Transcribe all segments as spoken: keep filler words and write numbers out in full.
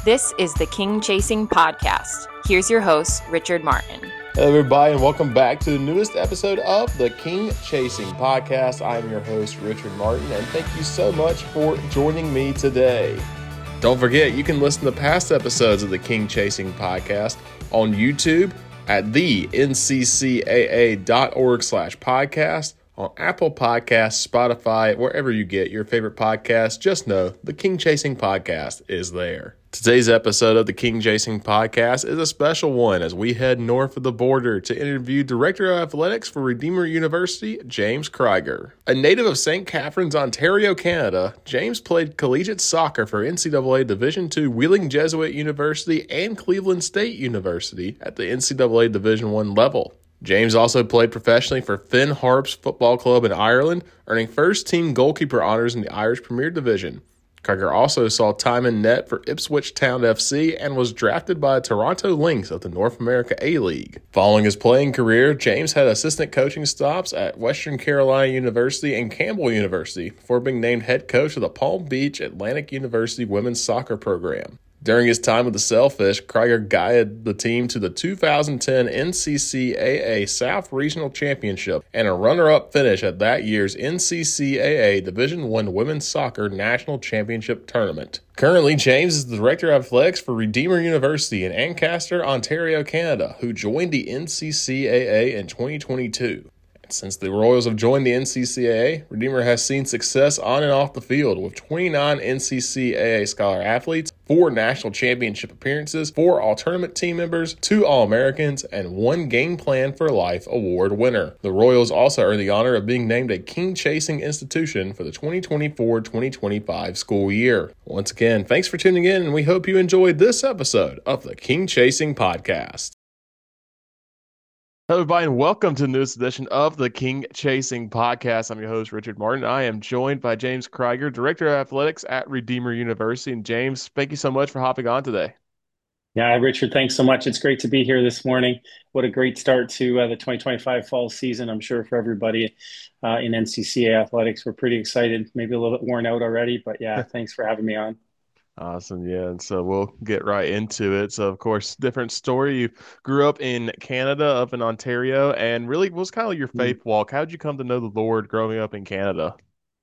This is the King Chasing Podcast. Here's your host, Richard Martin. Hello, everybody, and welcome back to the newest episode of the King Chasing Podcast. I'm your host, Richard Martin, and thank you so much for joining me today. Don't forget, you can listen to past episodes of the King Chasing Podcast on YouTube at the N C C A A dot org slash podcast, on Apple Podcasts, Spotify, wherever you get your favorite podcasts. Just know the King Chasing Podcast is there. Today's episode of the King Chasing Podcast is a special one as we head north of the border to interview Director of Athletics for Redeemer University, James Krieger. A native of Saint Catharines, Ontario, Canada, James played collegiate soccer for N C double A Division two Wheeling Jesuit University and Cleveland State University at the N C double A Division one level. James also played professionally for Finn Harps Football Club in Ireland, earning first-team goalkeeper honors in the Irish Premier Division. Krieger also saw time in net for Ipswich Town F C and was drafted by Toronto Lynx of the North America A-League. Following his playing career, James had assistant coaching stops at Western Carolina University and Campbell University before being named head coach of the Palm Beach Atlantic University women's soccer program. During his time with the Sailfish, Krieger guided the team to the two thousand ten N C C A A South Regional Championship and a runner-up finish at that year's N C C A A Division one Women's Soccer National Championship Tournament. Currently, James is the Director of Athletics for Redeemer University in Ancaster, Ontario, Canada, who joined the N C C A A in twenty twenty-two. Since the Royals have joined the N C C A A, Redeemer has seen success on and off the field with twenty-nine N C C A A Scholar athletes, four national championship appearances, four all-tournament team members, two All-Americans, and one Game Plan for Life award winner. The Royals also earned the honor of being named a King Chasing institution for the twenty twenty-four twenty twenty-five school year. Once again, thanks for tuning in, and we hope you enjoyed this episode of the King Chasing Podcast. Hello, everybody, and welcome to the newest edition of the King Chasing Podcast. I'm your host, Richard Martin. I am joined by James Krieger, Director of Athletics at Redeemer University. And James, thank you so much for hopping on today. Yeah, Richard, thanks so much. It's great to be here this morning. What a great start to uh, the twenty twenty-five fall season, I'm sure, for everybody uh, in N C C A athletics. We're pretty excited, maybe a little bit worn out already, but yeah, thanks for having me on. Awesome. Yeah. And so we'll get right into it. So, of course, different story. You grew up in Canada, up in Ontario, and really was kind of like your faith walk. How did you come to know the Lord growing up in Canada?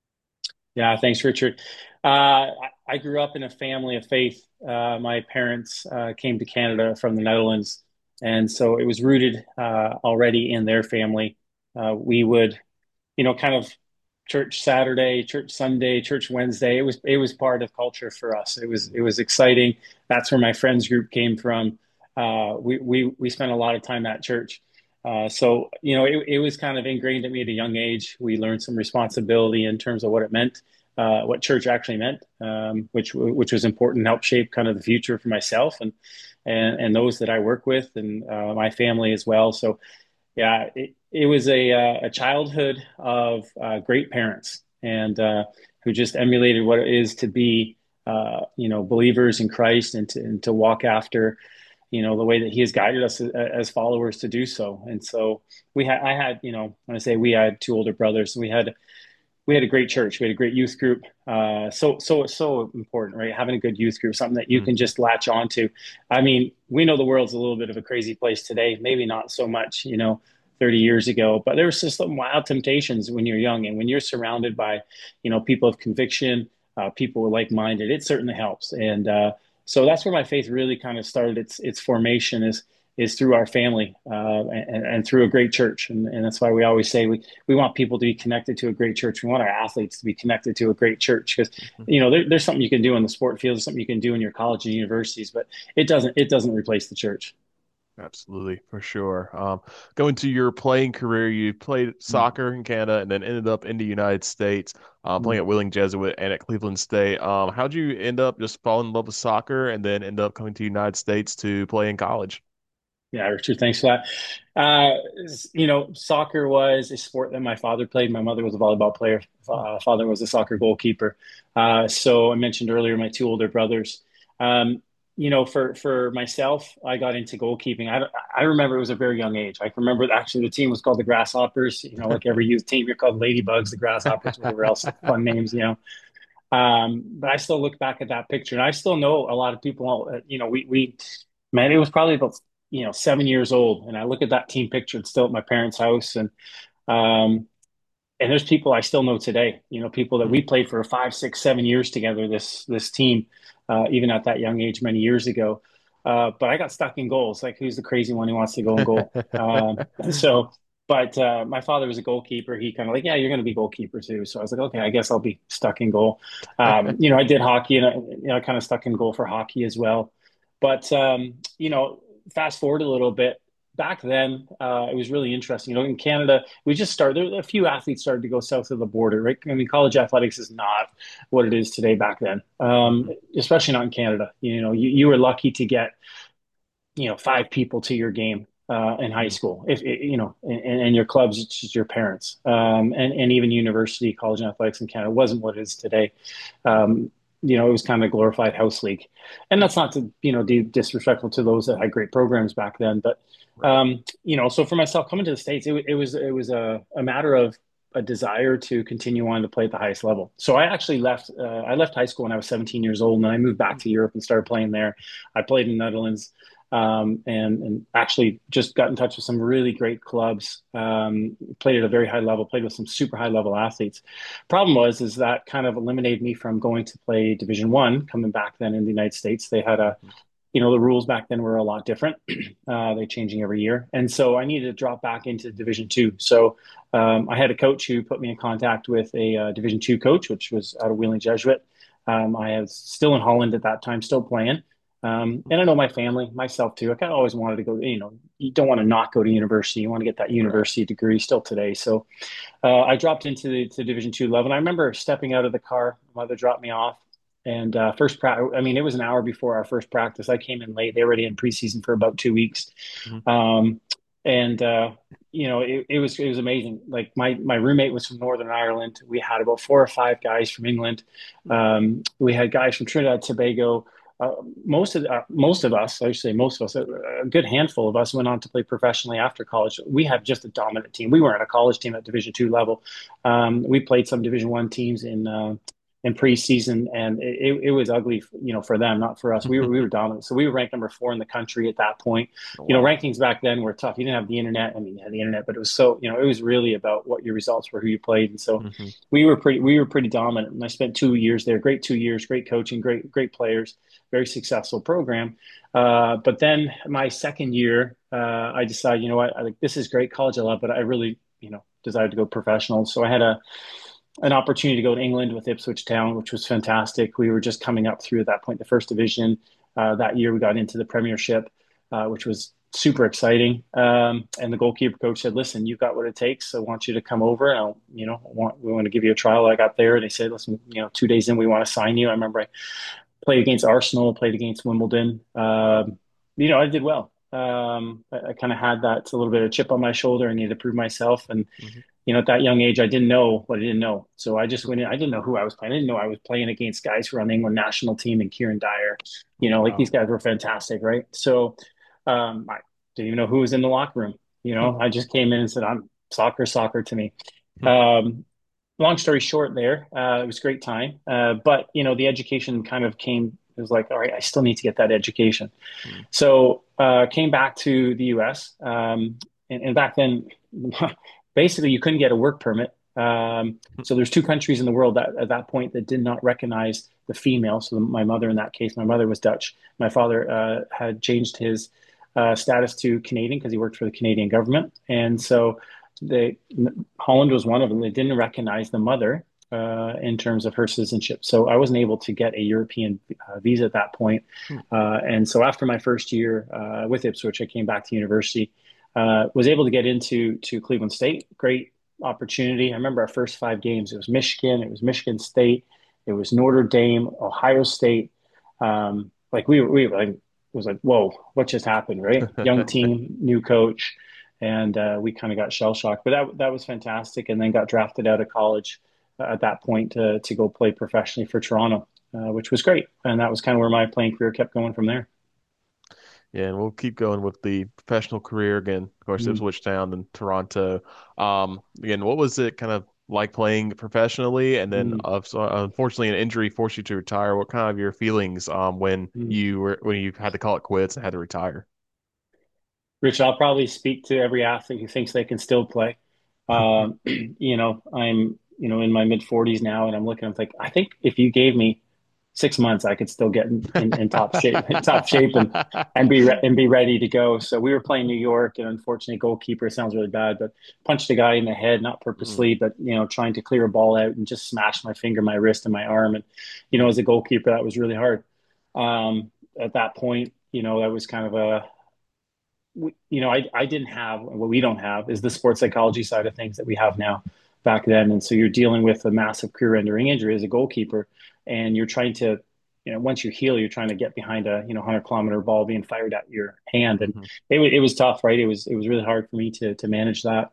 Yeah, thanks, Richard. Uh, I grew up in a family of faith. Uh, my parents uh, came to Canada from the Netherlands, and so it was rooted uh, already in their family. Uh, we would, you know, kind of church Saturday, church Sunday, church Wednesday. It was it was part of culture for us. It was it was exciting. That's where my friends group came from. Uh, we we we spent a lot of time at church. Uh, so you know, it, it was kind of ingrained in me at a young age. We learned some responsibility in terms of what it meant, uh, what church actually meant, um, which which was important, helped shape kind of the future for myself and and and those that I work with and uh, my family as well. So yeah, it, it was a, uh, a childhood of uh, great parents and uh, who just emulated what it is to be, uh, you know, believers in Christ and to, and to walk after, you know, the way that He has guided us as, as followers to do so. And so we had, I had, you know, when I say we, I had two older brothers. We had, we had a great church. We had a great youth group. Uh, so, so, so important, right? Having a good youth group, something that you mm. can just latch onto. I mean, we know the world's a little bit of a crazy place today. Maybe not so much, you know, thirty years ago, but there was just some wild temptations when you're young. And when you're surrounded by, you know, people of conviction, uh, people who are like-minded, it certainly helps. And uh, so that's where my faith really kind of started its its formation is is through our family uh, and, and through a great church. And, and that's why we always say we, we want people to be connected to a great church. We want our athletes to be connected to a great church because, you know, there, there's something you can do in the sport field, there's something you can do in your college and universities, but it doesn't, it doesn't replace the church. Absolutely, for sure. Um, going to your playing career, you played soccer in Canada and then ended up in the United States, um, playing at Wheeling Jesuit and at Cleveland State. Um, how'd you end up just falling in love with soccer and then end up coming to the United States to play in college? Yeah, Richard, thanks for that. Uh, you know, soccer was a sport that my father played. My mother was a volleyball player. Uh, father was a soccer goalkeeper. Uh, so I mentioned earlier my two older brothers. Um, you know, for for myself, I got into goalkeeping. I I remember it was a very young age. I remember actually the team was called the Grasshoppers. You know, like every youth team, you're called Ladybugs, the Grasshoppers, whatever else, fun names. You know. Um, but I still look back at that picture, and I still know a lot of people. uh, You know, we we man, it was probably about you know seven years old, and I look at that team picture. It's still at my parents' house, and um, and there's people I still know today. You know, people that we Hmm. played for five, six, seven years together. This this team, uh, even at that young age, many years ago. Uh, but I got stuck in goals. Like, who's the crazy one who wants to go in goal? Um, so, but uh, my father was a goalkeeper. He kind of like, yeah, you're going to be goalkeeper too. So I was like, okay, I guess I'll be stuck in goal. Um, you know, I did hockey, and I, you know, I kind of stuck in goal for hockey as well. But um, you know, fast forward a little bit. Back then, uh, it was really interesting. You know, in Canada, we just started. There, a few athletes started to go south of the border, right? I mean, college athletics is not what it is today back then, um, Hmm. especially not in Canada. You know, you, you were lucky to get you know five people to your game uh, in high Hmm. school. If you know, and, and your clubs, it's just your parents, um, and and even university, college athletics in Canada wasn't what it is today. Um, you know, it was kind of glorified house league, and that's not to you know be disrespectful to those that had great programs back then, but Right. um, you know, so for myself coming to the States, it, it was it was a, a matter of a desire to continue on to play at the highest level. So I actually left. Uh, I left high school when I was seventeen years old, and then I moved back to Europe and started playing there. I played in the Netherlands, um, and and actually just got in touch with some really great clubs. Um, played at a very high level. Played with some super high level athletes. Problem was is that kind of eliminated me from going to play Division One. Coming back then in the United States, they had a Hmm. you know the rules back then were a lot different. Uh, they're changing every year, and so I needed to drop back into Division Two. So um, I had a coach who put me in contact with a uh, Division Two coach, which was out of Wheeling Jesuit. Um, I was still in Holland at that time, still playing. Um, and I know my family, myself too. I kind of always wanted to go. You know, you don't want to not go to university. You want to get that Right. university degree still today. So uh, I dropped into the to Division Two level. And I remember stepping out of the car. My mother dropped me off, and uh, first practice. I mean, it was an hour before our first practice. I came in late. They were already in preseason for about two weeks, Hmm. um, and uh, you know, it, it was it was amazing. Like my my roommate was from Northern Ireland. We had about four or five guys from England. Um, we had guys from Trinidad Tobago. Uh, most of uh, most of us, I should say, most of us, a, a good handful of us, went on to play professionally after college. We had just a dominant team. We weren't a college team at Division two level. Um, we played some Division one teams in uh, in preseason, and it, it was ugly, you know, for them, not for us. We were we were dominant, so we were ranked number four in the country at that point. You know, Wow. rankings back then were tough. You didn't have the internet. I mean, you had the internet, but it was so you know it was really about what your results were, who you played, and so Hmm. we were pretty we were pretty dominant. And I spent two years there. Great two years, great coaching, great great players, very successful program. Uh, but then my second year, uh, I decided, you know what, I like this is great college I love, but I really you know decided to go professional. So I had a an opportunity to go to England with Ipswich Town, which was fantastic. We were just coming up through at that point the first division. Uh, that year we got into the Premiership, uh, which was super exciting. Um, and the goalkeeper coach said, "Listen, you've got what it takes. I want you to come over. And I'll, you know, want, we want to give you a trial." I got there, and they said, "Listen, you know, two days in, we want to sign you." I remember I played against Arsenal, played against Wimbledon. Wow. Um, you know, I did well. Um, I, I kind of had that a little bit of chip on my shoulder. I needed to prove myself, and Hmm. you know, at that young age, I didn't know what I didn't know. So I just went in. I didn't know who I was playing. I didn't know I was playing against guys who were on the England national team and Kieran Dyer. You know, like Wow. these guys were fantastic, right? So um, I didn't even know who was in the locker room. You know, I just came in and said, "I'm soccer, soccer to me." Um, long story short, there uh, it was a great time, uh, but you know, the education kind of came. It was like, all right, I still need to get that education. So uh, came back to the U S. Um, and, and back then, basically, you couldn't get a work permit. Um, so there's two countries in the world that at that point that did not recognize the female. So the, my mother, in that case, my mother was Dutch. My father uh, had changed his uh, status to Canadian because he worked for the Canadian government, and so they Holland was one of them. They didn't recognize the mother uh, in terms of her citizenship. So I wasn't able to get a European uh, visa at that point. Uh, and so after my first year uh, with Ipswich, I came back to university. Uh, was able to get into to Cleveland State. Great opportunity. I remember our first five games. It was Michigan. It was Michigan State. It was Notre Dame, Ohio State. Um, like we were, we were like, it was like, whoa, what just happened, right? Young team, new coach, and uh, we kind of got shell shocked. But that that was fantastic. And then got drafted out of college uh, at that point to to go play professionally for Toronto, uh, which was great. And that was kind of where my playing career kept going from there. Yeah, and we'll keep going with the professional career again. Of course, Mm. Ipswich Town and Toronto. Um, again, what was it kind of like playing professionally? And then, Mm, uh, so unfortunately, an injury forced you to retire. What kind of your feelings um when mm. you were when you had to call it quits and had to retire? Rich, I'll probably speak to every athlete who thinks they can still play. Um, you know, I'm, you know, in my mid forties now, and I'm looking, I'm like, I think if you gave me six months, I could still get in, in, in top shape, in top shape, and and be re and be ready to go. So we were playing New York, and unfortunately, goalkeeper sounds really bad, but punched a guy in the head, not Mm, purposely, but you know, trying to clear a ball out and just smashed my finger, my wrist, and my arm. And you know, as a goalkeeper, that was really hard. Um, at that point, you know, that was kind of a we, you know, I, I didn't have what we don't have is the sports psychology side of things that we have now back then. And so you're dealing with a massive career ending injury as a goalkeeper, and you're trying to, you know, once you heal, you're trying to get behind a, you know, one hundred kilometer ball being fired at your hand. And mhm, it, it was tough, right? It was, it was really hard for me to, to manage that.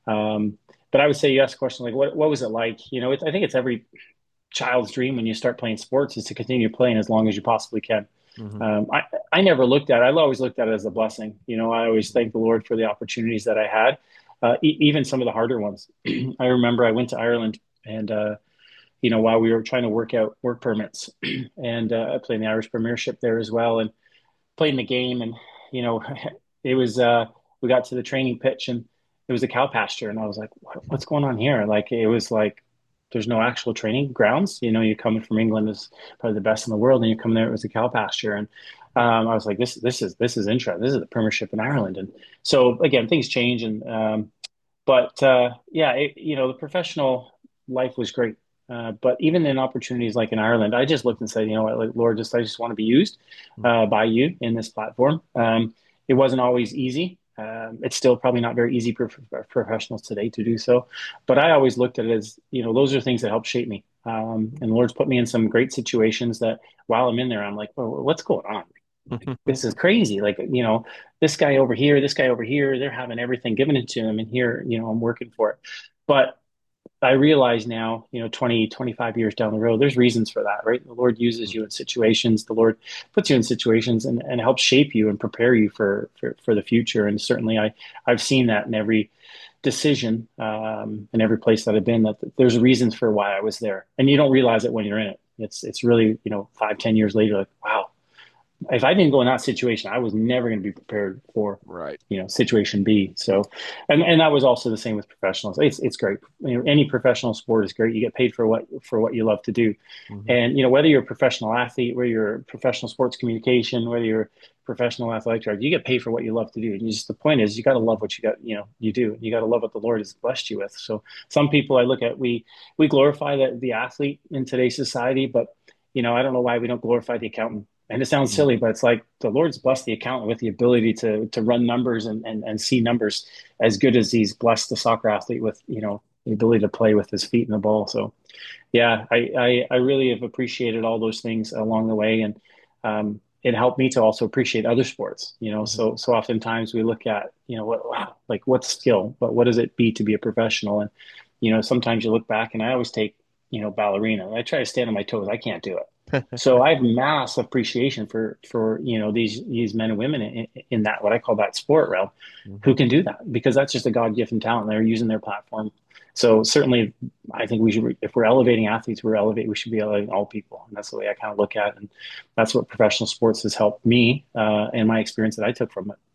Um, but I would say you asked a question like, what, what was it like? You know, it, I think it's every child's dream when you start playing sports is to continue playing as long as you possibly can. mhm, Um, I, I never looked at it. I always looked at it as a blessing. You know, I always thank the Lord for the opportunities that I had, uh, e- even some of the harder ones. I remember I went to Ireland and, uh, you know, while we were trying to work out work permits and uh, I played in the Irish Premiership there as well and played in the game. And, you know, it was, uh, we got to the training pitch and it was a cow pasture. And I was like, what, what's going on here? Like, it was like, there's no actual training grounds. You know, you're coming from England is probably the best in the world, and you come there, it was a cow pasture. And um, I was like, this, this is, this is interesting. This is the Premiership in Ireland. And so again, things change. And, um, but uh, yeah, it, you know, the professional life was great. Uh, but even in opportunities like in Ireland, I just looked and said, you know what, like, Lord, just I just want to be used uh, by you in this platform. Um, it wasn't always easy. Um, it's still probably not very easy for, for professionals today to do so. But I always looked at it as, you know, those are things that help shape me. Um, and the Lord's put me in some great situations that while I'm in there, I'm like, well, what's going on? mhm. This is crazy. Like, you know, this guy over here, this guy over here, they're having everything given it to them. And here, you know, I'm working for it. But I realize now, you know, twenty, twenty-five years down the road, there's reasons for that, right? The Lord uses you in situations. The Lord puts you in situations and, and helps shape you and prepare you for, for, for the future. And certainly I, I've seen that in every decision, um, in every place that I've been, that there's reasons for why I was there. And you don't realize it when you're in it. It's, it's really, you know, five, ten years later, like, wow, if I didn't go in that situation, I was never going to be prepared for, Right. you know, situation B. So, and and that was also the same with professionals. It's it's great. You know, any professional sport is great. You get paid for what for what you love to do, Mhm. and you know whether you're a professional athlete, whether you're a professional sports communication, whether you're a professional athletic director, you get paid for what you love to do. And you just the point is you got to love what you got. You know, you do. You got to love what the Lord has blessed you with. So some people I look at we we glorify the the athlete in today's society, but you know I don't know why we don't glorify the accountant. And it sounds Mhm. silly, but it's like the Lord's blessed the accountant with the ability to to run numbers and, and, and see numbers as good as he's blessed the soccer athlete with, you know, the ability to play with his feet in the ball. So yeah, I, I, I really have appreciated all those things along the way. And um, it helped me to also appreciate other sports, you know, Mhm. so so oftentimes we look at, you know, what wow, like what's skill, but what does it be to be a professional? And, you know, sometimes you look back and I always take, you know, ballerina. I try to stand on my toes. I can't do it. So I have mass appreciation for for you know these these men and women in, in that what I call that sport realm, who Mhm. can do that because that's just a God given talent. They're using their platform. So certainly, I think we should if we're elevating athletes, we're elevate we should be elevating all people, and that's the way I kind of look at it. And that's what professional sports has helped me uh, and my experience that I took from it.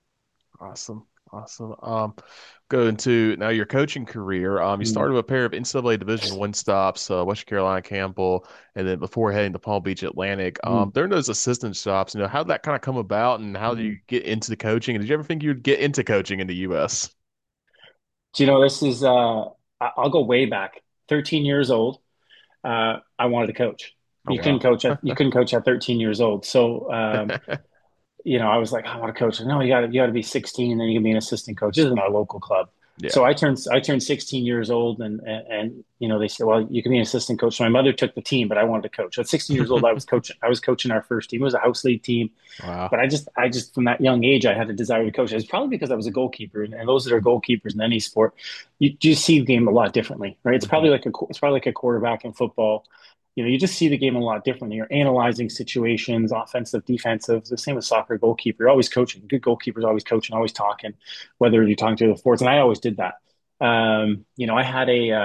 Awesome. Awesome. Um, go into now your coaching career. Um, you Mm, started with a pair of N C double A Division One stops, uh, Western Carolina Campbell, and then before heading to Palm Beach Atlantic. Um, mm, during those assistant stops, you know, how did that kind of come about, and how did you mm. get into the coaching? And did you ever think you'd get into coaching in the U S? Do you know this is uh, I- I'll go way back. thirteen years old, uh, I wanted to coach. Oh You couldn't wow. coach at you couldn't coach at thirteen years old. So um, you know, I was like, I want to coach. No, you got to you got to be sixteen, then you can be an assistant coach. This is my local club. Yeah. So I turned I turned sixteen years old, and, and and you know they said, well, you can be an assistant coach. So my mother took the team, but I wanted to coach. At sixteen years old, I was coaching. I was coaching our first team. It was a house league team, Wow. but I just I just from that young age, I had a desire to coach. It's probably because I was a goalkeeper, and, and those that are goalkeepers in any sport, you just see the game a lot differently, right? It's Hmm. probably like a it's probably like a quarterback in football. You know, you just see the game a lot differently. You're analyzing situations, offensive, defensive. The same with soccer goalkeeper. You're always coaching. Good goalkeepers always coaching, always talking, whether you're talking to the forwards. And I always did that. Um, you know, I had a, uh,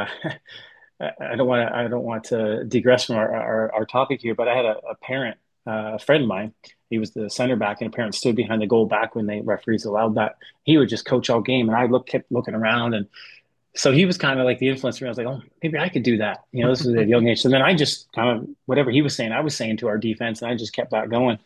I don't want to, I don't want to digress from our, our, our topic here, but I had a, a parent, uh, a friend of mine. He was the center back, and a parent stood behind the goal back when the referees allowed that. He would just coach all game, and I look, kept looking around, and so he was kind of like the influencer. I was like, oh, maybe I could do that. You know, this was at a young age. So then I just kind of whatever he was saying, I was saying to our defense, and I just kept that going,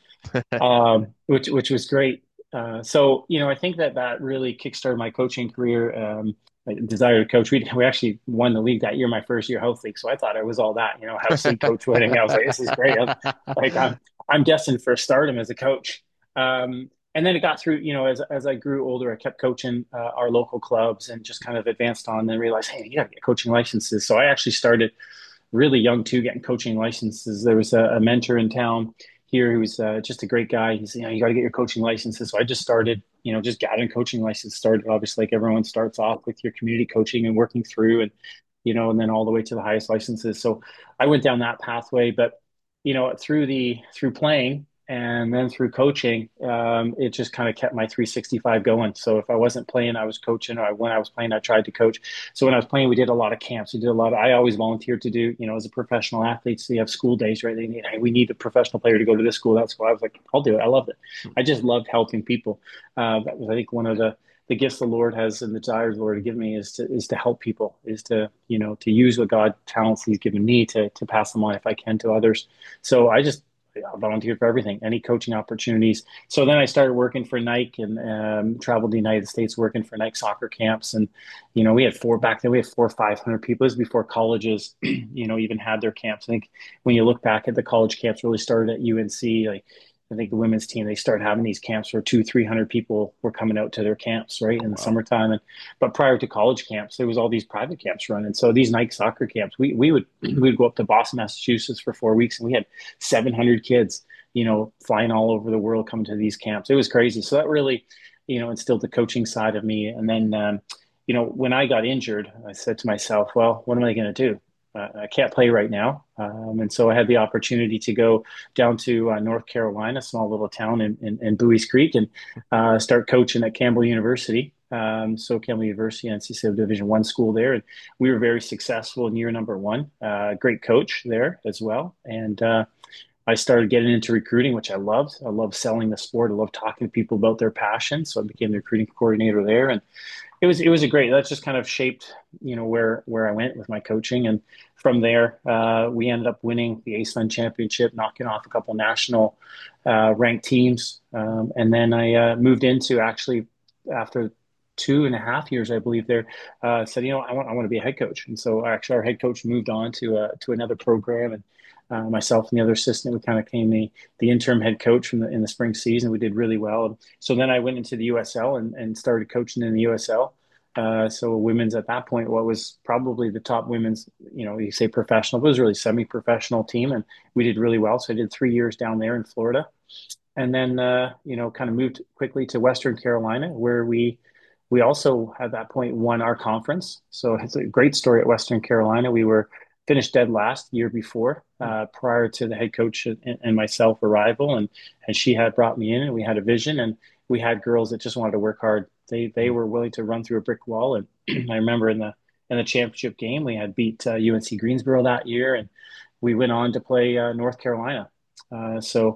um, which which was great. Uh, so you know, I think that that really kickstarted my coaching career. Um, I desire to coach. We we actually won the league that year, my first year health league. So I thought I was all that. You know, house league coach winning. I was like, this is great. I'm, like I'm I'm destined for stardom as a coach. Um, and then it got through. You know, as as I grew older, I kept coaching uh, our local clubs and just kind of advanced on. And then realized, hey, you got to get coaching licenses. So I actually started really young too, getting coaching licenses. There was a, a mentor in town here who was uh, just a great guy. He's, you know, you got to get your coaching licenses. So I just started, you know, just gathering coaching license. Started obviously like everyone starts off with your community coaching and working through, and you know, and then all the way to the highest licenses. So I went down that pathway, but you know, through the through playing and then through coaching, um, it just kind of kept my three sixty-five going. So if I wasn't playing, I was coaching, or when I was playing, I tried to coach. So when I was playing, we did a lot of camps. We did a lot of, I always volunteered to do, you know, as a professional athlete, so you have school days, right? They need, hey, we need a professional player to go to this school. That's why I was like, I'll do it. I loved it. I just loved helping people. Uh, that was, I think, one of the, the gifts the Lord has and the desires the Lord to give me is to, is to help people, is to, you know, to use what God talents he's given me to, to pass them on if I can to others. So I just, I volunteered for everything, any coaching opportunities. So then I started working for Nike and um, traveled the United States working for Nike soccer camps. And, you know, we had four back then, we had four or five hundred people. This was before colleges, you know, even had their camps. I think when you look back at the college camps really started at U N C, like I think the women's team, they started having these camps where two, three hundred people were coming out to their camps, right, in the Wow. summertime. And but prior to college camps, there was all these private camps running. So these Nike soccer camps, we we would we would go up to Boston, Massachusetts for four weeks, and we had seven hundred kids, you know, flying all over the world coming to these camps. It was crazy. So that really, you know, instilled the coaching side of me. And then, um, you know, when I got injured, I said to myself, well, what am I going to do? Uh, I can't play right now. Um, and so I had the opportunity to go down to uh, North Carolina, a small little town in, in, in Buies Creek, and uh, start coaching at Campbell University. Um, so Campbell University, N C double A Division One school there. And we were very successful in year number one. Uh, great coach there as well. And uh, I started getting into recruiting, which I loved. I love selling the sport. I love talking to people about their passion. So I became the recruiting coordinator there. And it was it was a great. That just kind of shaped, you know, where where I went with my coaching, and from there, uh, we ended up winning the Ace Fund Championship, knocking off a couple national uh, ranked teams, um, and then I uh, moved into actually after two and a half years, I believe. There, uh, said, you know, I want I want to be a head coach, and so actually our head coach moved on to uh, to another program, and uh, myself and the other assistant, we kind of came the the interim head coach from the in the spring season. We did really well. So then I went into the U S L and, and started coaching in the U S L. Uh, so women's at that point, what was probably the top women's, you know, you say professional, but it was really semi-professional team, and we did really well. So I did three years down there in Florida, and then uh, you know, kind of moved quickly to Western Carolina, where we we also at that point won our conference. So it's a great story at Western Carolina. We were finished dead last year before, uh, prior to the head coach and, and myself arrival, and and she had brought me in, and we had a vision, and we had girls that just wanted to work hard. They they were willing to run through a brick wall, and I remember in the in the championship game we had beat uh, U N C Greensboro that year, and we went on to play uh, North Carolina. Uh, so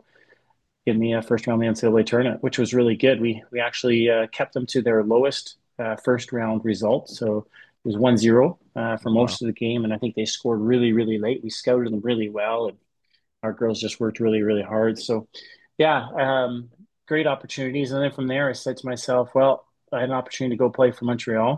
in the uh, first round of the N C double A tournament, which was really good. We we actually uh, kept them to their lowest uh, first round result. So it was one zero uh, for most Wow. of the game. And I think they scored really, really late. We scouted them really well, and our girls just worked really, really hard. So yeah, um, great opportunities. And then from there, I said to myself, well, I had an opportunity to go play for Montreal.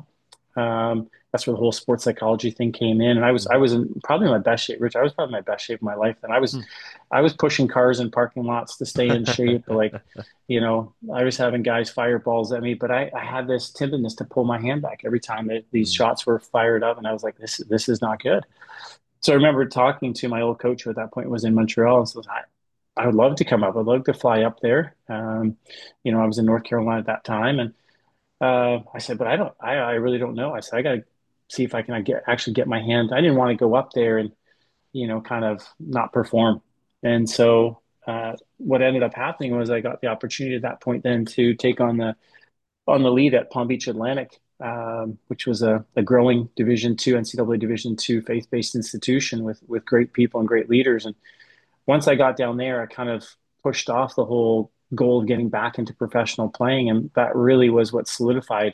Um, that's where the whole sports psychology thing came in. And I was, I Mhm. was in probably my best shape, Rich. I was probably my best shape of my life. And I was, Hmm. I was pushing cars in parking lots to stay in shape. Like, you know, I was having guys fire balls at me, but I, I had this timidness to pull my hand back every time that these Mm. shots were fired up. And I was like, this, this is not good. So I remember talking to my old coach, who at that point was in Montreal, and says, I, I would love to come up. I'd love to fly up there. Um, you know, I was in North Carolina at that time, and uh, I said, but I don't, I, I really don't know. I said, I got to see if I can get actually get my hand. I didn't want to go up there and, you know, kind of not perform. And so uh, what ended up happening was I got the opportunity at that point then to take on the on the lead at Palm Beach Atlantic. um, which was a, a growing Division two, N C double A Division two faith-based institution with with great people and great leaders. And once I got down there, I kind of pushed off the whole goal of getting back into professional playing, and that really was what solidified.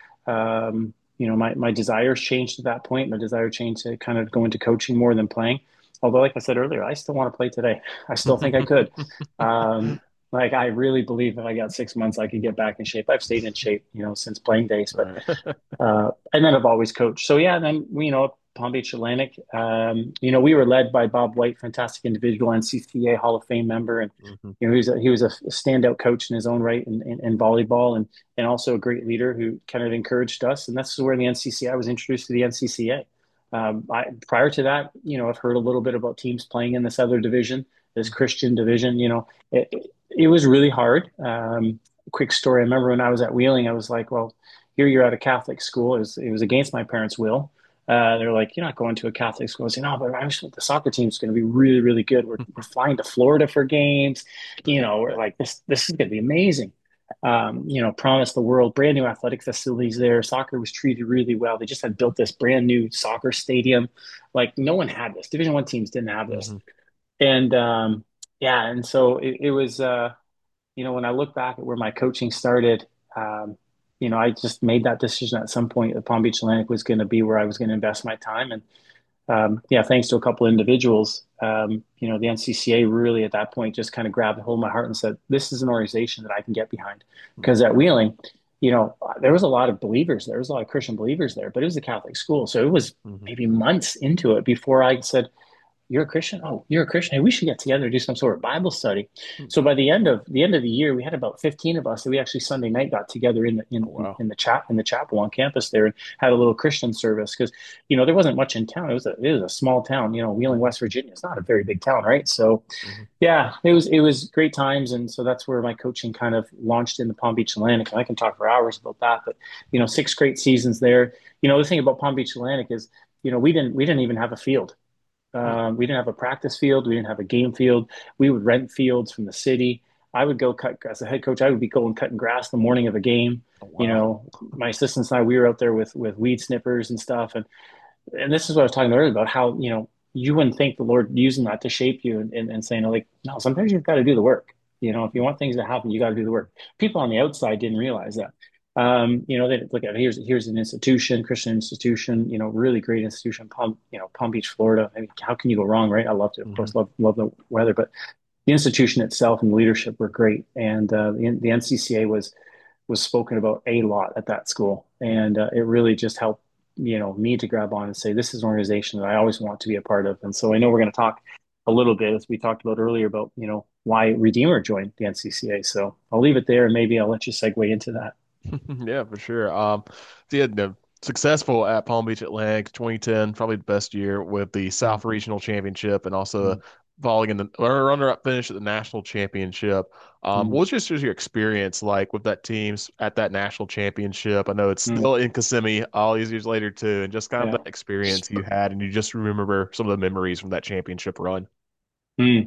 Um, you know, my my desires changed at that point. My desire changed to kind of go into coaching more than playing. Although, like I said earlier, I still want to play today. I still think I could. Um, like I really believe if I got six months, I could get back in shape. I've stayed in shape, you know, since playing days. But Right. uh, and then I've always coached. So yeah, then you know, Palm Beach Atlantic. Um, you know, we were led by Bob White, fantastic individual, N C C A Hall of Fame member, and Mhm. you know, he was a, he was a standout coach in his own right in, in, in volleyball, and and also a great leader who kind of encouraged us. And that's where the N C C A I was introduced to the N C C A. Um, I, prior to that, you know, I've heard a little bit about teams playing in this other division, this Christian division. You know, it, it, it was really hard. Um, quick story. I remember when I was at Wheeling, I was like, well, here you're at a Catholic school. It was, it was against my parents' will. Uh, they're like, you're not going to a Catholic school. I said, no, but I was, the soccer team's going to be really, really good. We're, we're flying to Florida for games. You know, we're like, this, this is going to be amazing. Um, you know, promised the world, brand new athletic facilities there. Soccer was treated really well. They just had built this brand new soccer stadium. Like no one had this. Division one teams didn't have this. Mhm. And um, yeah, and so it, it was, uh, you know, when I look back at where my coaching started, um, you know, I just made that decision at some point that Palm Beach Atlantic was going to be where I was going to invest my time. And um, yeah, thanks to a couple of individuals, um, you know, the N C C A really at that point just kind of grabbed a hold of my heart and said, this is an organization that I can get behind. Because at Wheeling, you know, there was a lot of believers, there was a lot of Christian believers there, but it was a Catholic school. So it was Mhm. maybe months into it before I said, you're a Christian? Oh, you're a Christian. Hey, we should get together and do some sort of Bible study. Mhm. So by the end of the end of the year, we had about fifteen of us that we actually Sunday night got together in the Oh, in, in, wow. in the chap in the chapel on campus there and had a little Christian service because you know there wasn't much in town. It was a it was a small town, you know, Wheeling, West Virginia. It's not a very big town, right? So Mhm. yeah, it was it was great times, and so that's where my coaching kind of launched in the Palm Beach Atlantic. And I can talk for hours about that, but you know, six great seasons there. You know, the thing about Palm Beach Atlantic is, you know, we didn't we didn't even have a field. Mhm. Um, we didn't have a practice field. We didn't have a game field. We would rent fields from the city. I would go cut as a head coach. I would be going cutting grass the morning of a game. Oh, You wow. know, my assistants and I, we were out there with with weed snippers and stuff. And and this is what I was talking earlier about how you know you wouldn't think the Lord using that to shape you and, and, and saying like, no, sometimes you've got to do the work. You know, if you want things to happen, you got to do the work. People on the outside didn't realize that. Um, you know, they look at here's here's an institution, Christian institution, you know, really great institution, Palm, you know, Palm Beach, Florida. I mean, how can you go wrong, right? I loved it, of Mhm. course, love love the weather, but the institution itself and the leadership were great, and uh, the the N C C A was was spoken about a lot at that school, and uh, it really just helped you know me to grab on and say this is an organization that I always want to be a part of. And so I know we're going to talk a little bit as we talked about earlier about you know why Redeemer joined the N C C A. So I'll leave it there, and maybe I'll let you segue into that. Yeah, for sure. Um, so yeah, no, successful at Palm Beach Atlantic, twenty ten, probably the best year with the South Mm-hmm. Regional Championship and also falling in the runner-up finish at the National Championship. Um, Mm-hmm. what was just your experience like with that teams at that National Championship? I know it's Mm-hmm. still in Kissimmee all these years later too, and just kind of Yeah. that experience you had, and you just remember some of the memories from that championship run. Mm.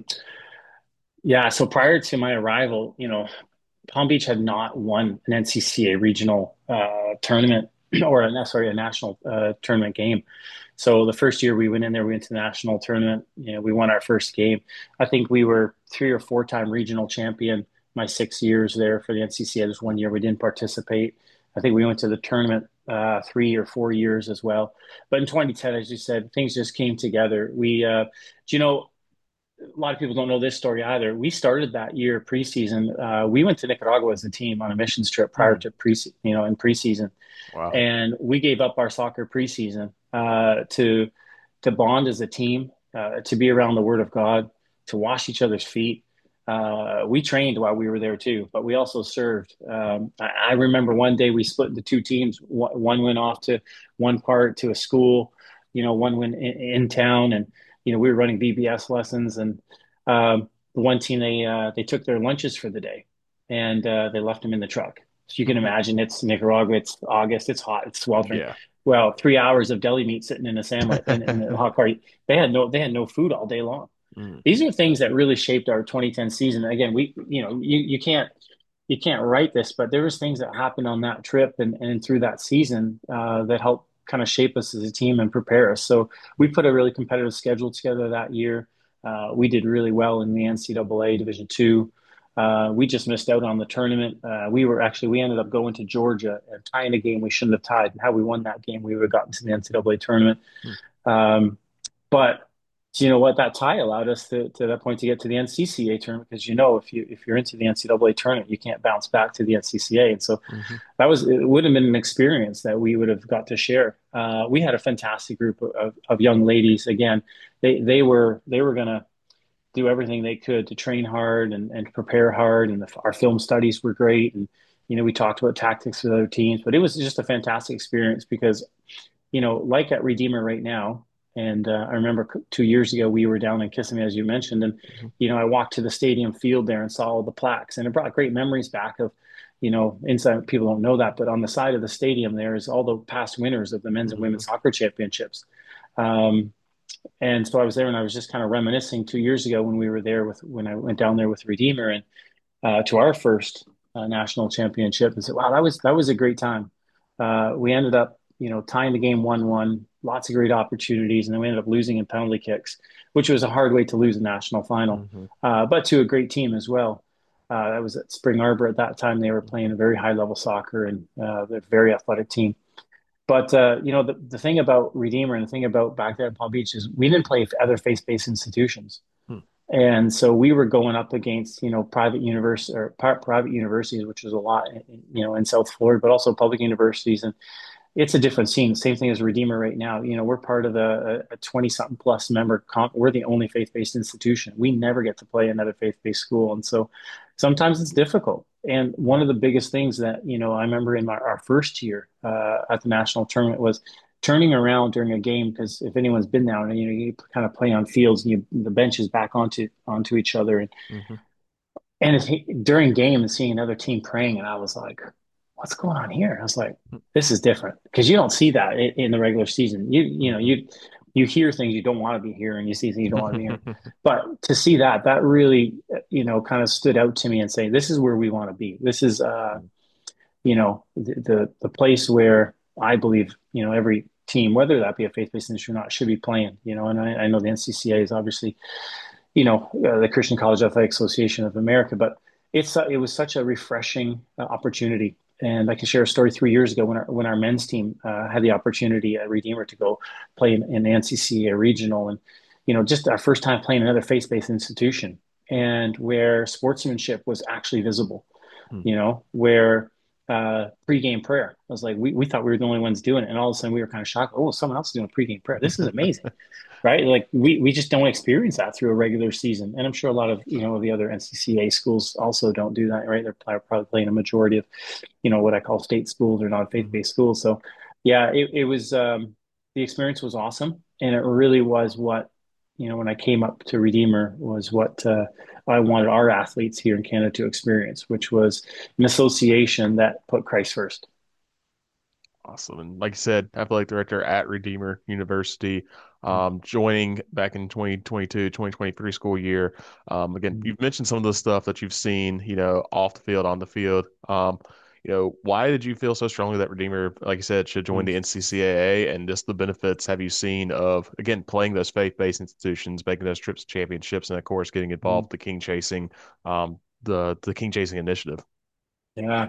Yeah. So prior to my arrival, you know, Palm Beach had not won an N C C A regional uh, tournament or a sorry a national uh, tournament game. So the first year we went in there, we went to the national tournament. You know, we won our first game. I think we were three or four time regional champion. My six years there for the N C C A, there's one year we didn't participate. I think we went to the tournament uh, three or four years as well. But in twenty ten, as you said, things just came together. We, uh, do you know, a lot of people don't know this story either. We started that year preseason. Uh, we went to Nicaragua as a team on a missions trip prior Hmm. to pre, you know, in preseason, Wow. and we gave up our soccer preseason uh, to to bond as a team, uh, to be around the Word of God, to wash each other's feet. Uh, we trained while we were there too, but we also served. Um, I, I remember one day we split into two teams. One, one went off to one part to a school, you know, one went in, in town, and you know we were running V B S lessons. And um, the one team they uh, they took their lunches for the day, and uh, they left them in the truck. So you can imagine it's Nicaragua, it's August, it's hot, it's sweltering. Yeah. Well, three hours of deli meat sitting in a sandwich in, in the hot car. They had no they had no food all day long. Mm. These are things that really shaped our twenty ten season. Again, we you know you you can't you can't write this, but there was things that happened on that trip and, and through that season uh, that helped kind of shape us as a team and prepare us. So we put a really competitive schedule together that year. Uh, we did really well in the N C double A Division Two. Uh, we just missed out on the tournament. Uh, we were actually we ended up going to Georgia and tying a game we shouldn't have tied. And had we won that game, we would have gotten to the N C double A tournament. Hmm. Um, but you know what? That tie allowed us to, to that point to get to the N C C A tournament because you know if you if you're into the N C double A tournament, you can't bounce back to the N C C A. And so Mm-hmm. that was it would have been an experience that we would have got to share. Uh, we had a fantastic group of, of young ladies. Again, they they were they were gonna do everything they could to train hard and, and prepare hard. And the, our film studies were great. And you know we talked about tactics with other teams, but it was just a fantastic experience because you know, like at Redeemer right now. And uh, I remember two years ago, we were down in Kissimmee, as you mentioned. And, Mm-hmm. you know, I walked to the stadium field there and saw all the plaques. And it brought great memories back of, you know, inside people don't know that, but on the side of the stadium, there is all the past winners of the men's and Mm-hmm. women's soccer championships. Um, and so I was there and I was just kind of reminiscing two years ago when we were there with, when I went down there with Redeemer and uh, to our first uh, national championship and said, wow, that was, that was a great time. Uh, we ended up, you know, tying the game one one, lots of great opportunities, and then we ended up losing in penalty kicks, which was a hard way to lose a national final, Mm-hmm. uh, but to a great team as well. Uh, that was at Spring Arbor at that time. They were playing a very high level soccer and uh, they're a very athletic team. But uh, you know, the, the thing about Redeemer and the thing about back there in Palm Beach is we didn't play other faith-based institutions. Hmm. And so we were going up against, you know, private university or private universities, which was a lot, you know, in South Florida, but also public universities. And it's a different scene. Same thing as Redeemer right now. You know, we're part of a, a twenty something plus member comp. We're the only faith-based institution. We never get to play another faith-based school. And so sometimes it's difficult. And one of the biggest things that, you know, I remember in my, our first year uh, at the national tournament was turning around during a game. Because if anyone's been there, you know, you kind of play on fields and you, the benches back onto, onto each other. And Mm-hmm. and it's, during game and seeing another team praying, and I was like, "What's going on here?" I was like, "This is different," because you don't see that in, in the regular season. You you know you you hear things you don't want to be hearing, you see things you don't want to be hearing. But to see that, that really you know kind of stood out to me and say, "This is where we want to be. This is uh you know the the, the place where I believe you know every." team, whether that be a faith-based industry or not, should be playing. You know, and I, I know the N C C A is obviously you know, uh, the Christian College Athletic Association of America. But it's uh, it was such a refreshing uh, opportunity. And I can share a story three years ago when our when our men's team uh, had the opportunity at Redeemer to go play in, in the N C C A regional, and you know, just our first time playing another faith-based institution, and where sportsmanship was actually visible. Hmm. You know, where uh, pregame prayer. I was like, we, we thought we were the only ones doing it, and all of a sudden we were kind of shocked. Oh, someone else is doing pregame prayer. This is amazing, right? Like we we just don't experience that through a regular season, and I'm sure a lot of you know the other N C C A schools also don't do that, right? They're probably playing a majority of you know what I call state schools or non-faith-based schools. So yeah, it it was um, the experience was awesome, and it really was what you know when I came up to Redeemer was what uh, I wanted our athletes here in Canada to experience, which was an association that put Christ first. Awesome. And like you said, athletic director at Redeemer University, um, joining back in twenty twenty-two, twenty twenty-three school year. Um, again, Mm-hmm. you've mentioned some of the stuff that you've seen, you know, off the field, on the field. Um, you know, why did you feel so strongly that Redeemer, like you said, should join the N C C A A, and just the benefits have you seen of, again, playing those faith-based institutions, making those trips to championships, and of course, getting Mm-hmm. involved with the King Chasing, um, the the King Chasing initiative? Yeah.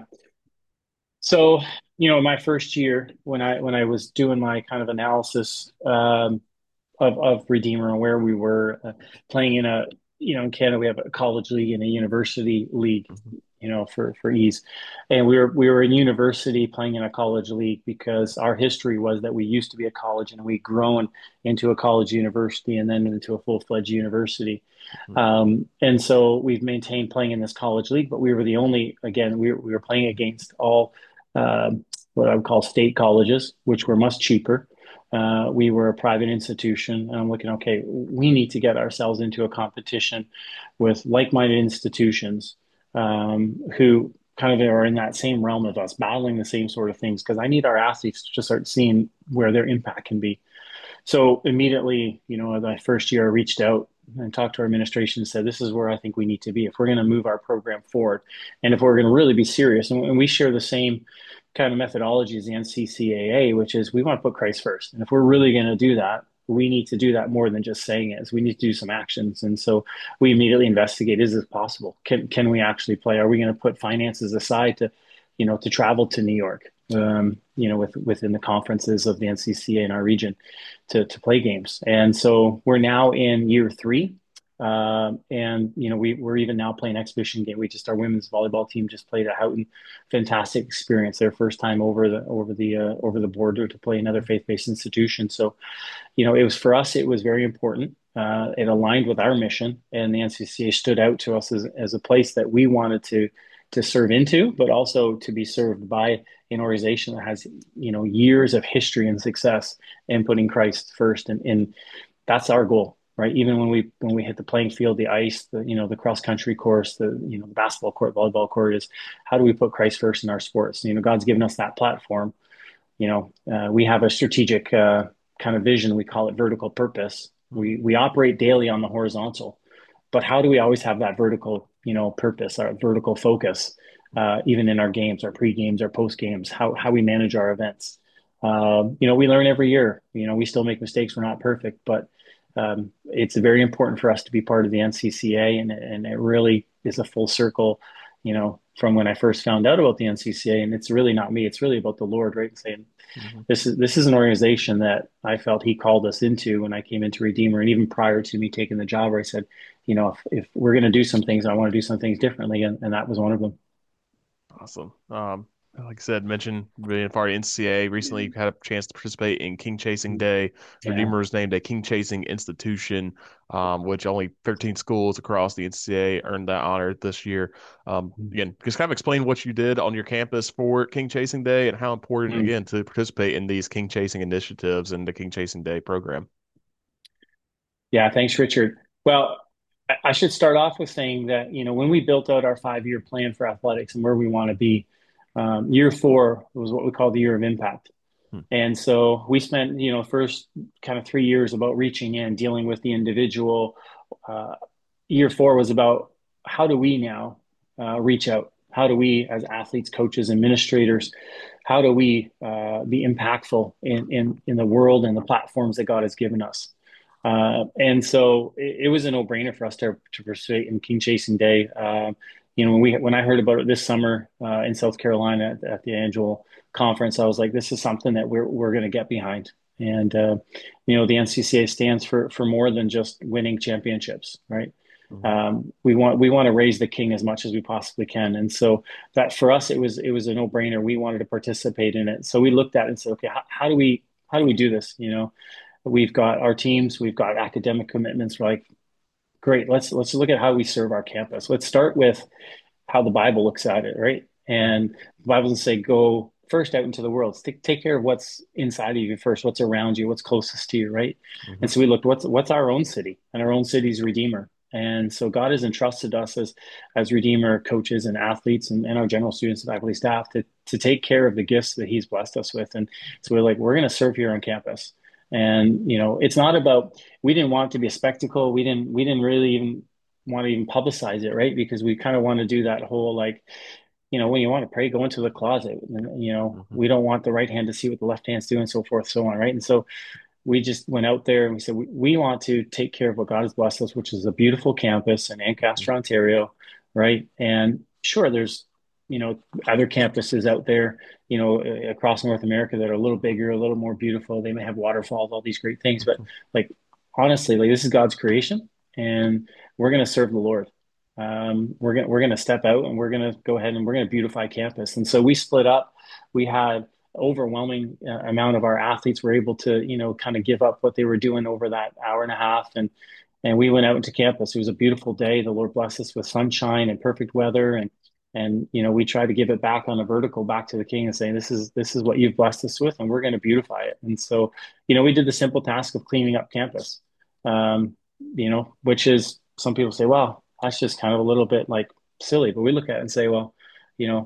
So, you know, my first year when I when I was doing my kind of analysis um, of of Redeemer and where we were uh, playing in a, you know, in Canada we have a college league and a university league, Mhm. you know, for for ease, and we were we were in university playing in a college league because our history was that we used to be a college and we grown into a college university and then into a full fledged university. Mhm. Um, and so we've maintained playing in this college league, but we were the only, again, we were, we were playing against all um, what I would call state colleges, which were much cheaper. Uh, we were a private institution, and I'm looking, okay, we need to get ourselves into a competition with like-minded institutions um, who kind of are in that same realm of us, battling the same sort of things, because I need our athletes to start seeing where their impact can be. So immediately, you know, my first year, I reached out and talked to our administration and said, this is where I think we need to be if we're going to move our program forward. And if we're going to really be serious, and, and we share the same kind of methodology as the N C C A A, which is we want to put Christ first. And if we're really going to do that, we need to do that more than just saying it. So we need to do some actions. And so we immediately investigate, is this possible? Can, can we actually play? Are we going to put finances aside to, you know, to travel to New York, um, you know, with, within the conferences of the N C C A in our region to, to play games? And so we're now in year three. Um, and, you know, we, we're even now playing exhibition game. We just, our women's volleyball team just played at Houghton. Fantastic experience. Their first time over the, over the, uh, over the border to play another faith-based institution. So, you know, it was, for us, it was very important. Uh, it aligned with our mission, and the N C C A stood out to us as, as a place that we wanted to, to serve into, but also to be served by an organization that has, you know, years of history and success in putting Christ first. And, and that's our goal. Right. Even when we when we hit the playing field, the ice, the you know the cross country course, the you know the basketball court, volleyball court, is how do we put Christ first in our sports? You know, God's given us that platform. You know, uh, we have a strategic uh, kind of vision. We call it vertical purpose. We we operate daily on the horizontal, but how do we always have that vertical you know purpose, our vertical focus, uh, even in our games, our pre games, our post games, how how we manage our events. Um, you know, we learn every year. You know, we still make mistakes. We're not perfect, but um, it's very important for us to be part of the N C C A, and, and it really is a full circle, you know, from when I first found out about the N C C A. And it's really not me, it's really about the Lord, right? And saying, mm-hmm. this is, this is an organization that I felt he called us into when I came into Redeemer. And even prior to me taking the job, where I said, you know, if, if we're going to do some things, I want to do some things differently. And, and that was one of them. Awesome. Um, like I said, mentioned being a part of N C C A. Recently, you had a chance to participate in King Chasing Day. Yeah. Redeemer is named a King Chasing institution, um, which only thirteen schools across the N C C A earned that honor this year. Um, again, just kind of explain what you did on your campus for King Chasing Day and how important, mm-hmm. again, to participate in these King Chasing initiatives and the King Chasing Day program. Yeah, thanks, Richard. Well, I should start off with saying that, you know, when we built out our five-year plan for athletics and where we want to be, um, year four was what we call the year of impact. Hmm. And so we spent, you know, first kind of three years about reaching in, dealing with the individual. Uh, year four was about how do we now uh, reach out? How do we, as athletes, coaches, administrators, how do we uh, be impactful in, in, in the world and the platforms that God has given us? Uh, and so it, it was a no-brainer for us to, to participate in King Chasing Day. Uh, you know, when we when I heard about it this summer uh, in South Carolina at, at the annual conference, I was like, this is something that we're we're going to get behind. And uh, you know, the N C C A stands for for more than just winning championships, right? Mm-hmm. Um, we want we want to raise the king as much as we possibly can, and so that for us it was it was a no-brainer. We wanted to participate in it, so we looked at it and said, okay, how, how do we how do we do this? You know. We've got our teams, we've got academic commitments. We're like, great, let's let's look at how we serve our campus. Let's start with how the Bible looks at it, right? And the Bible doesn't say go first out into the world. Take, take care of what's inside of you first, what's around you, what's closest to you, right? Mm-hmm. And so we looked, what's what's our own city? And our own city's Redeemer. And so God has entrusted us as as Redeemer coaches and athletes and, and our general students and faculty staff to to take care of the gifts that he's blessed us with. And so we're like, we're going to serve here on campus. And, you know, it's not about, we didn't want it to be a spectacle. We didn't, we didn't really even want to even publicize it, right? Because we kind of want to do that whole, like, you know, when you want to pray, go into the closet, and, you know, mm-hmm. we don't want the right hand to see what the left hand's doing, so forth, so on, right? And so we just went out there and we said, we, we want to take care of what God has blessed us, which is a beautiful campus in Ancaster, mm-hmm. Ontario, right? And sure, there's, you know, other campuses out there, you know, across North America that are a little bigger, a little more beautiful. They may have waterfalls, all these great things. But like, honestly, like this is God's creation, and we're going to serve the Lord. Um, we're going we're going to step out and we're going to go ahead and we're going to beautify campus. And so we split up. We had overwhelming uh, amount of our athletes were able to, you know, kind of give up what they were doing over that hour and a half. And, and we went out into campus. It was a beautiful day. The Lord blessed us with sunshine and perfect weather. And And, you know, we try to give it back on a vertical back to the king and say, this is, this is what you've blessed us with, and we're going to beautify it. And so, you know, we did the simple task of cleaning up campus, um, you know, which is, some people say, well, that's just kind of a little bit like silly, but we look at it and say, well, you know,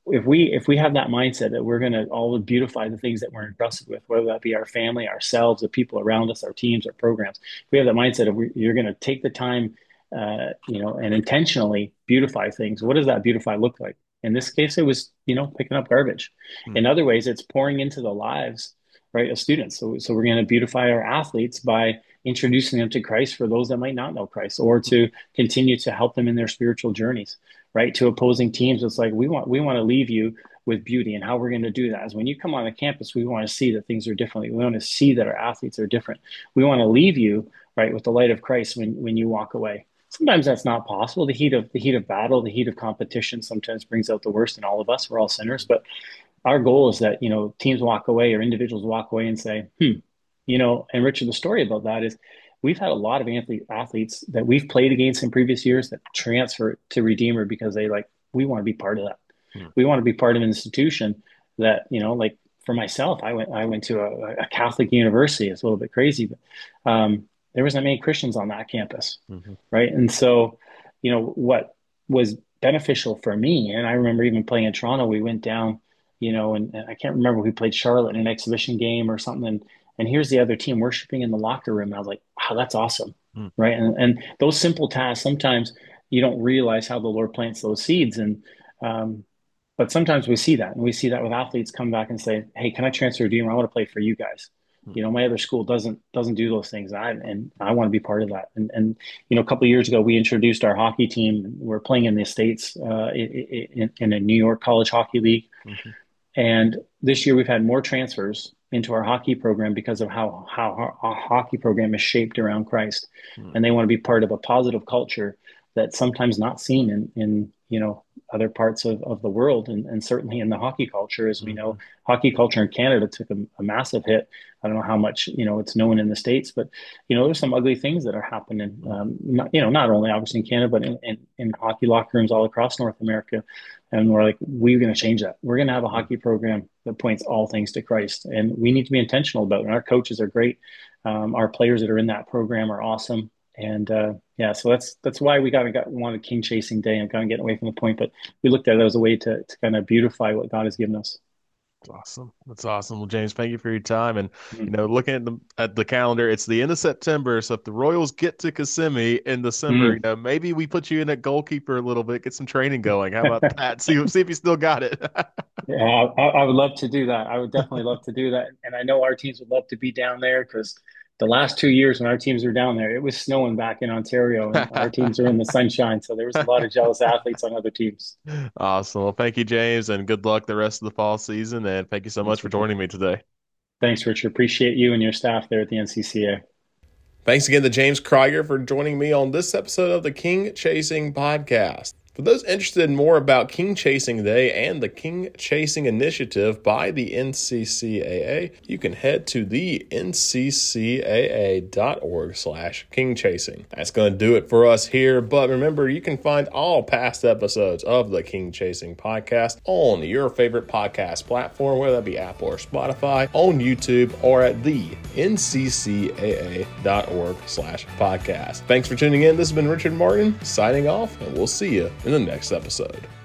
if we if we have that mindset that we're going to all beautify the things that we're entrusted with, whether that be our family, ourselves, the people around us, our teams, our programs, if we have that mindset of we, you're going to take the time, uh, you know, and intentionally beautify things. What does that beautify look like? In this case, it was, you know, picking up garbage. Mm. In other ways, it's pouring into the lives, right, of students. So, so we're going to beautify our athletes by introducing them to Christ for those that might not know Christ, or to continue to help them in their spiritual journeys. Right, to opposing teams, it's like we want we want to leave you with beauty, and how we're going to do that is when you come on the campus, we want to see that things are differently. We want to see that our athletes are different. We want to leave you right with the light of Christ when when you walk away. Sometimes that's not possible. The heat of the heat of battle, the heat of competition, sometimes brings out the worst in all of us. We're all sinners, but our goal is that you know teams walk away or individuals walk away and say, hmm, you know. And Richard, the story about that is, we've had a lot of athletes that we've played against in previous years that transfer to Redeemer because they like, we want to be part of that. Hmm. We want to be part of an institution that, you know, like for myself, I went, I went to a, a Catholic university. It's a little bit crazy, but um, there wasn't many Christians on that campus. Mm-hmm. Right. And so, you know, what was beneficial for me, and I remember even playing in Toronto, we went down, you know, and, and I can't remember, we played Charlotte in an exhibition game or something. And, And here's the other team worshiping in the locker room. And I was like, wow, that's awesome. Mm. Right. And, and those simple tasks, sometimes you don't realize how the Lord plants those seeds. And, um, but sometimes we see that, and we see that with athletes come back and say, hey, can I transfer to Redeemer? I want to play for you guys. Mm. You know, my other school doesn't, doesn't do those things. And I, and I want to be part of that. And, and, you know, a couple of years ago, we introduced our hockey team. We're playing in the States, uh, in, in a New York College Hockey League. Mm-hmm. And this year we've had more transfers into our hockey program because of how, how our, our hockey program is shaped around Christ. Mm. And they want to be part of a positive culture that's sometimes not seen in, in you know, other parts of, of the world. And, and certainly in the hockey culture, as we know, mm-hmm. hockey culture in Canada took a, a massive hit. I don't know how much, you know, it's known in the States, but, you know, there's some ugly things that are happening, um, not, you know, not only obviously in Canada, but in, in, in hockey locker rooms all across North America. And we're like, we're going to change that. We're going to have a hockey program that points all things to Christ. And we need to be intentional about it. And our coaches are great. Um, our players that are in that program are awesome. And uh, yeah, so that's that's why we got, got wanted King Chasing Day. I'm kind of getting away from the point, but we looked at it as a way to, to kind of beautify what God has given us. That's awesome. That's awesome. Well, James, thank you for your time. And, mm-hmm. you know, looking at the at the calendar, it's the end of September. So if the Royals get to Kissimmee in December, mm-hmm. you know, maybe we put you in at goalkeeper a little bit, get some training going. How about that? see, see if you still got it. Yeah, I, I would love to do that. I would definitely love to do that. And I know our teams would love to be down there because the last two years when our teams were down there, it was snowing back in Ontario and our teams are in the sunshine. So there was a lot of jealous athletes on other teams. Awesome. Well, thank you, James, and good luck the rest of the fall season. And thank you so much for joining me today. Thanks, Richard. Appreciate you and your staff there at the N C C A. Thanks again to James Krieger for joining me on this episode of the King Chasing Podcast. For those interested in more about King Chasing Day and the King Chasing Initiative by the N C C A A, you can head to the N C C A A dot org slash King Chasing. That's going to do it for us here, but remember, you can find all past episodes of the King Chasing Podcast on your favorite podcast platform, whether that be Apple or Spotify, on YouTube, or at the N C C A A dot org slash podcast. Thanks for tuning in. This has been Richard Martin signing off, and we'll see you in the next episode.